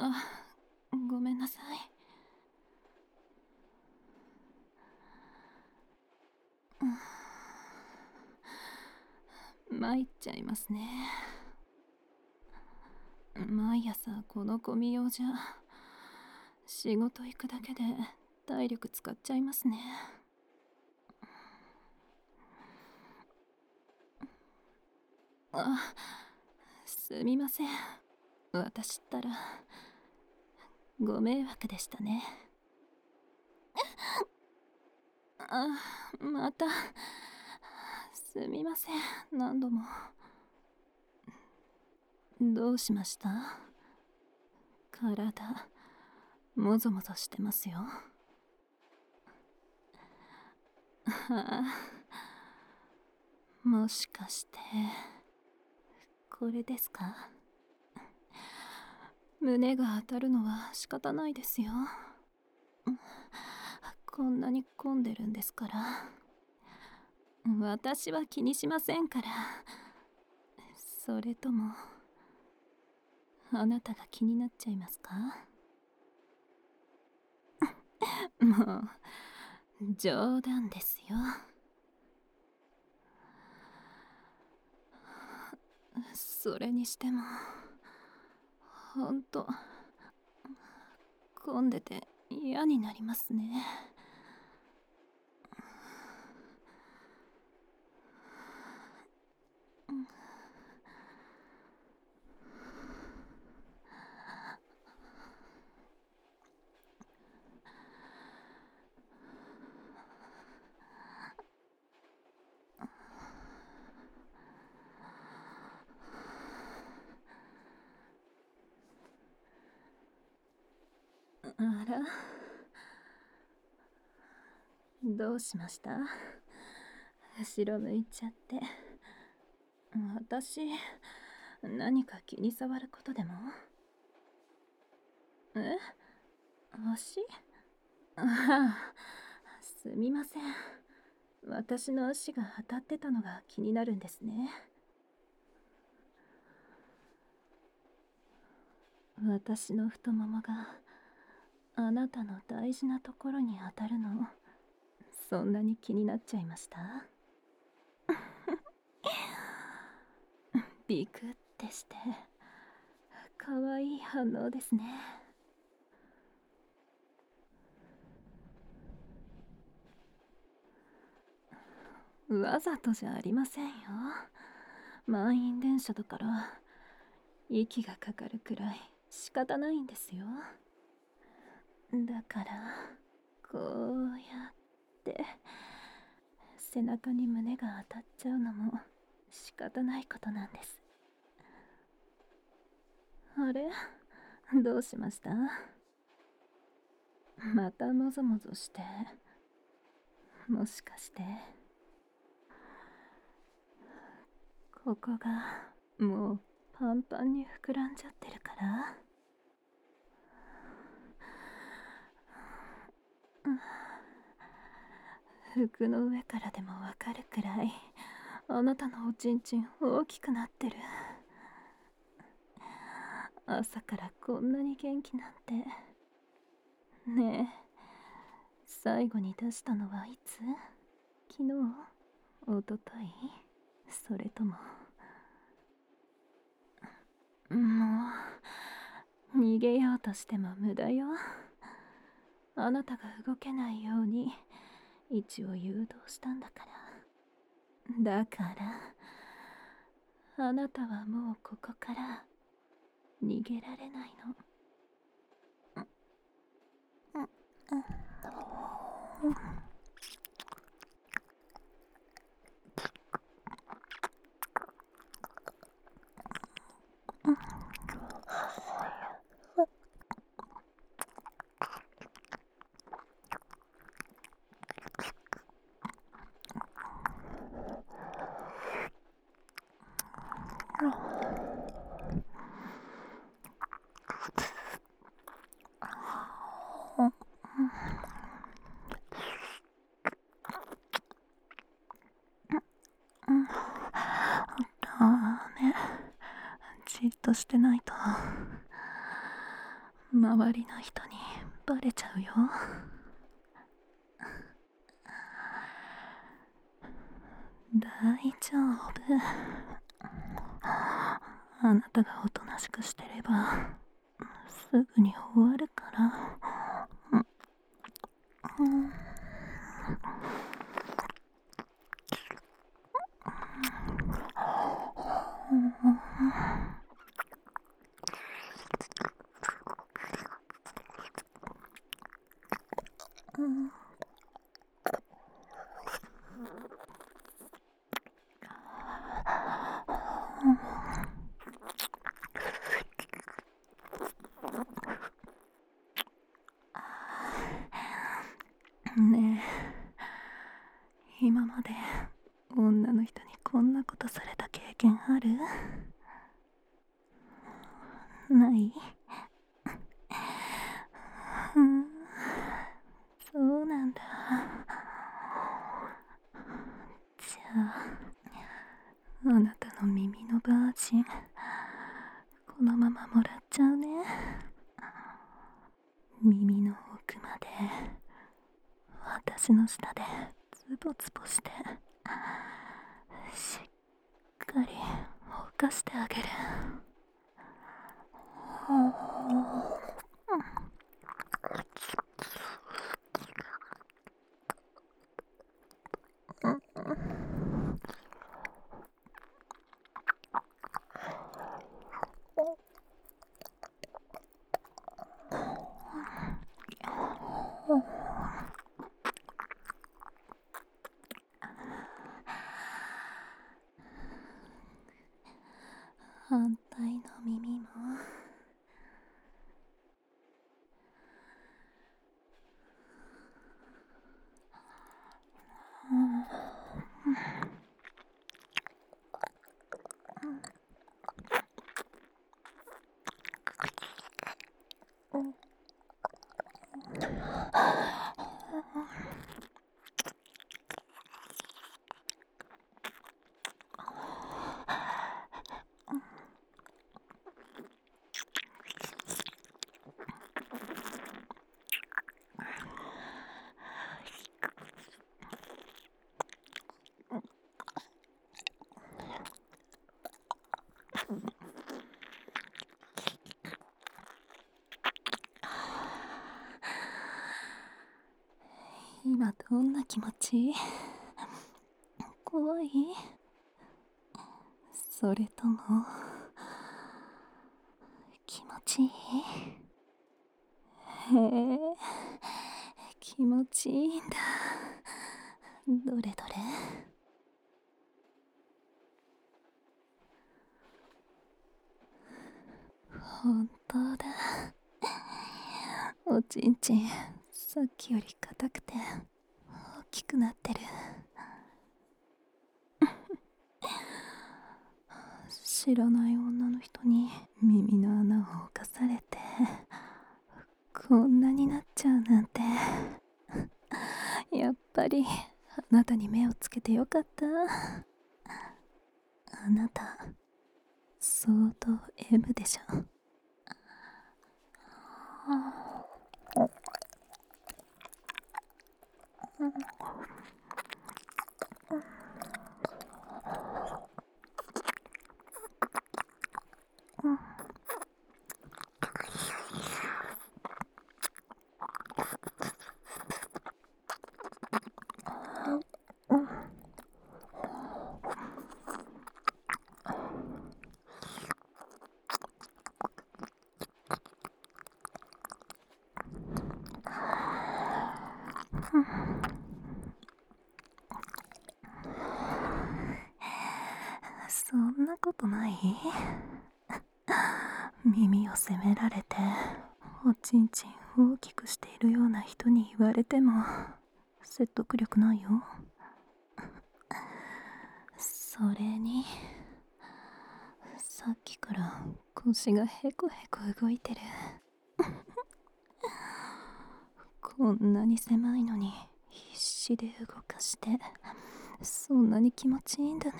あ、ごめんなさい。参っちゃいますね。毎朝この込み用じゃ仕事行くだけで体力使っちゃいますね。あ、すみません。私ったらご迷惑でしたね。またすみません。何度も。どうしました？体もぞもぞしてますよ。ああ、もしかしてこれですか？胸が当たるのは仕方ないですよ。こんなに混んでるんですから。私は気にしませんから。それともあなたが気になっちゃいますか？もう冗談ですよ。それにしてもほんと混んでて嫌になりますね。あら、どうしました？後ろ向いちゃって。私何か気に障ることでも？え？足？ああ、すみません。私の足が当たってたのが気になるんですね。私の太ももがあなたの大事なところに当たるの、そんなに気になっちゃいました？ビクってしてかわいい反応ですね。わざとじゃありませんよ。満員電車だから息がかかるくらい仕方ないんですよ。だからこうやって背中に胸が当たっちゃうのも仕方ないことなんです。あれ、どうしました？またもぞもぞして、もしかしてここがもうパンパンに膨らんじゃってるから？服の上からでもわかるくらいあなたのおちんちん大きくなってる。朝からこんなに元気なんて。ねえ、最後に出したのはいつ？昨日？おととい？それとも。もう逃げようとしても無駄よ。あなたが動けないように位置を誘導したんだから。だからあなたはもうここから逃げられないの。ね、じっとしてないと周りの人にバレちゃうよ。大丈夫。あなたがおとなしくしてればすぐに終わるから。ねえ、今まで女の人にこんなことされた経験ある？ない？うん、そうなんだ。じゃあ、あなたの耳のバージンこのままもらっちゃうね。耳の奥まで私の下でズボズボしてしっかりほかしてあげる。反対の耳も。今どんな気持ち？怖い？それとも気持ちいい？へえ、気持ちいいんだ。どれどれ。本当だ。おちんちんさっきより硬くて大きくなってる。知らない女の人に耳の穴を侵されてこんなになっちゃうなんて。やっぱりあなたに目をつけてよかった。あなた相当 M でしょ。そんなことない？耳を責められておちんちん大きくしているような人に言われても説得力ないよ。それにさっきから腰がヘコヘコ動いてる。こんなに狭いのに必死で動かしてそんなに気持ちいいんだね。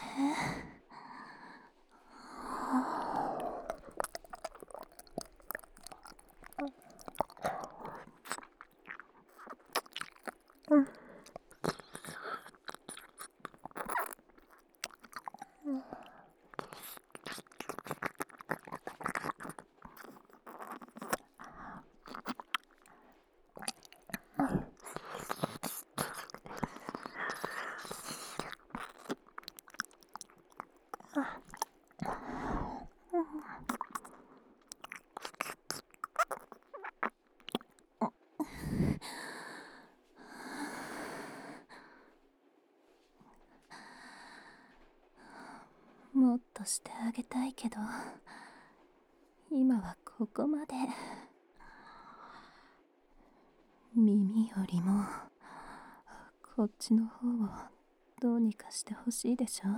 もっとしてあげたいけど、今はここまで。耳よりもこっちの方をどうにかしてほしいでしょ。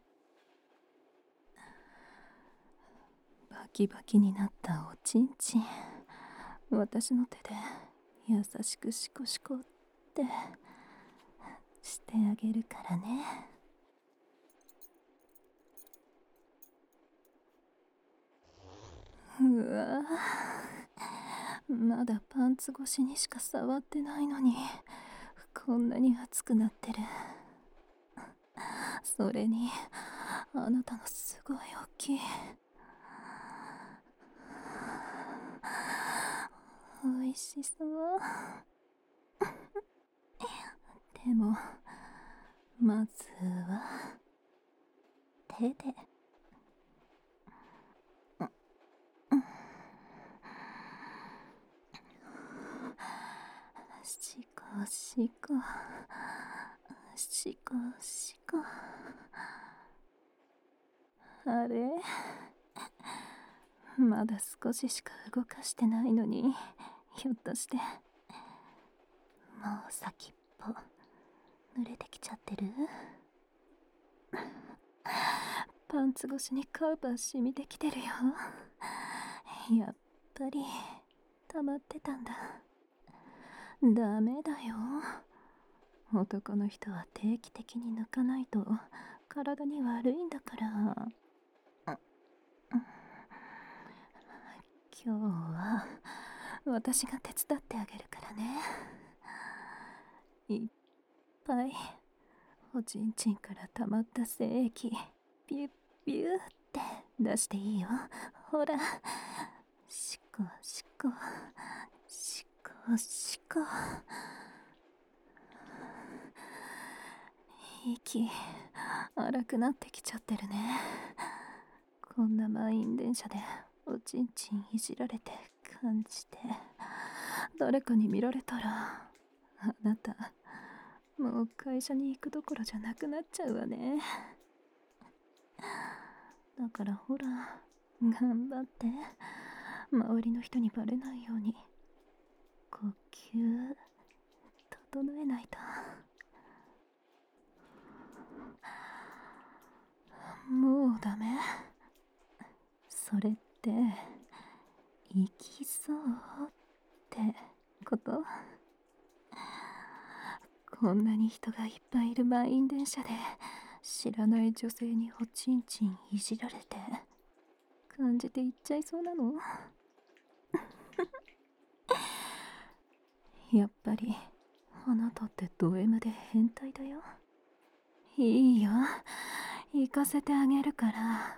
バキバキになったおちんちん、私の手で優しくシコシコってしてあげるからね。うわ、まだパンツ越しにしか触ってないのにこんなに熱くなってる。それにあなたのすごい大きい。おいしそう。でもまずは手で。シコシコシコシコ。あれ、まだ少ししか動かしてないのに、ひょっとしてもう先っぽ濡れてきちゃってる？パンツ越しにカウパー染みてきてるよ。やっぱり溜まってたんだ。ダメだよ。男の人は定期的に抜かないと体に悪いんだから。今日は私が手伝ってあげるからね。いっぱいおちんちんから溜まった精液ピュッピューって出していいよ。ほら、シコシコシコシコ。息荒くなってきちゃってるね。こんな満員電車でおちんちんいじられて感じて、誰かに見られたらあなたもう会社に行くどころじゃなくなっちゃうわね。だからほら、頑張って周りの人にバレないように呼吸整えないと。もうダメ？それって行きそうってこと？こんなに人がいっぱいいる満員電車で知らない女性におちんちんいじられて感じていっちゃいそうなの？やっぱりあなたってド M で変態だよ。いいよ、行かせてあげるから、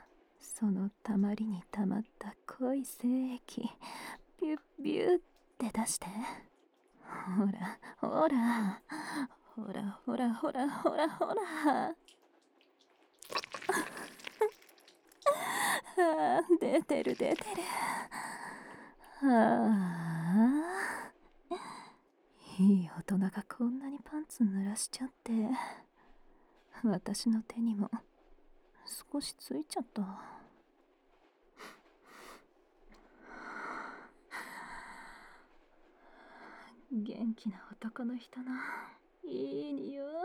そのたまりにたまった濃い精液ビュッビュッって出して。ほらほらほらほらほらほらほら。あー、出てる出てる。ああ、いい大人がこんなにパンツ濡らしちゃって、私の手にも少しついちゃった。元気な男の人のいい匂い。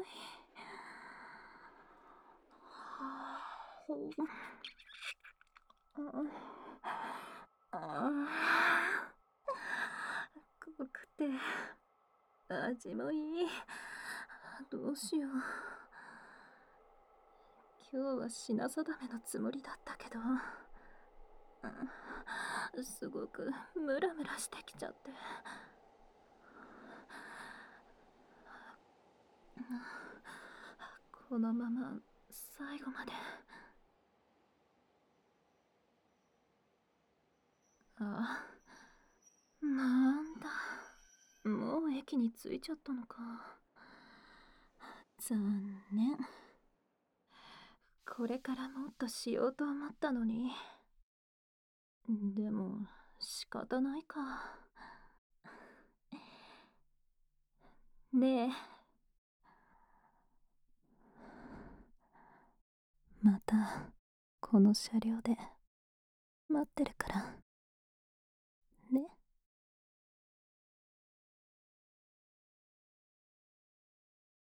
濃くて味もいい。どうしよう。今日は品定めのつもりだったけど、すごくムラムラしてきちゃって。 このまま最後まで。あ、なんだ、もう駅に着いちゃったのか。残念。これからもっとしようと思ったのに。でも仕方ないか。ねえ、またこの車両で待ってるから。